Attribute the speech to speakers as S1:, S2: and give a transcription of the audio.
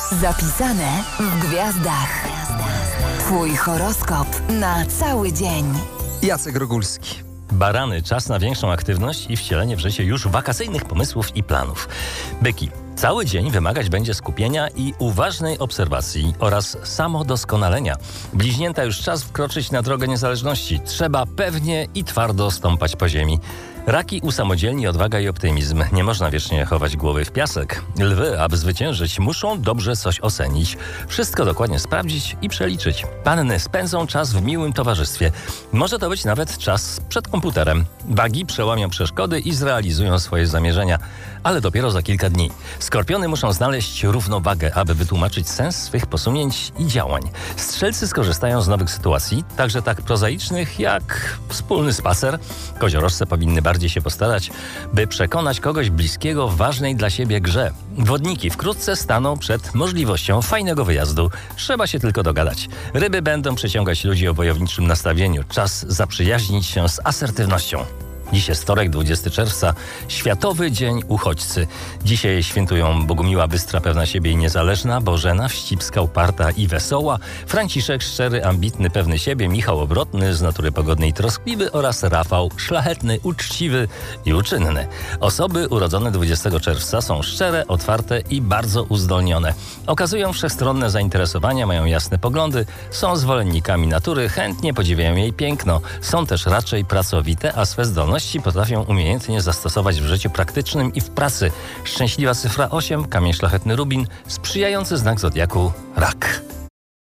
S1: Zapisane w gwiazdach. Twój horoskop na cały dzień.
S2: Jacek Rogulski.
S3: Barany, czas na większą aktywność i wcielenie w życie już wakacyjnych pomysłów i planów. Byki, cały dzień wymagać będzie skupienia i uważnej obserwacji oraz samodoskonalenia. Bliźnięta, już czas wkroczyć na drogę niezależności. Trzeba pewnie i twardo stąpać po ziemi. Raki, usamodzielni odwaga i optymizm. Nie można wiecznie chować głowy w piasek. Lwy, aby zwyciężyć, muszą dobrze coś ocenić. Wszystko dokładnie sprawdzić i przeliczyć. Panny spędzą czas w miłym towarzystwie. Może to być nawet czas przed komputerem. Wagi przełamią przeszkody i zrealizują swoje zamierzenia. Ale dopiero za kilka dni. Skorpiony muszą znaleźć równowagę, aby wytłumaczyć sens swych posunięć i działań. Strzelcy skorzystają z nowych sytuacji, także tak prozaicznych jak wspólny spacer. Koziorożce powinny bardziej się postarać, by przekonać kogoś bliskiego w ważnej dla siebie grze. Wodniki wkrótce staną przed możliwością fajnego wyjazdu. Trzeba się tylko dogadać. Ryby będą przyciągać ludzi o wojowniczym nastawieniu. Czas zaprzyjaźnić się z asertywnością. Dziś jest wtorek, 20 czerwca, Światowy Dzień Uchodźcy. Dzisiaj świętują Bogumiła Bystra, pewna siebie i niezależna, Bożena Wścibska, uparta i wesoła, Franciszek szczery, ambitny, pewny siebie, Michał Obrotny, z natury pogodny i troskliwy oraz Rafał szlachetny, uczciwy i uczynny. Osoby urodzone 20 czerwca są szczere, otwarte i bardzo uzdolnione. Okazują wszechstronne zainteresowania, mają jasne poglądy, są zwolennikami natury, chętnie podziwiają jej piękno, są też raczej pracowite, a swe zdolności potrafią umiejętnie zastosować w życiu praktycznym i w pracy. Szczęśliwa cyfra 8, kamień szlachetny rubin, sprzyjający znak zodiaku rak.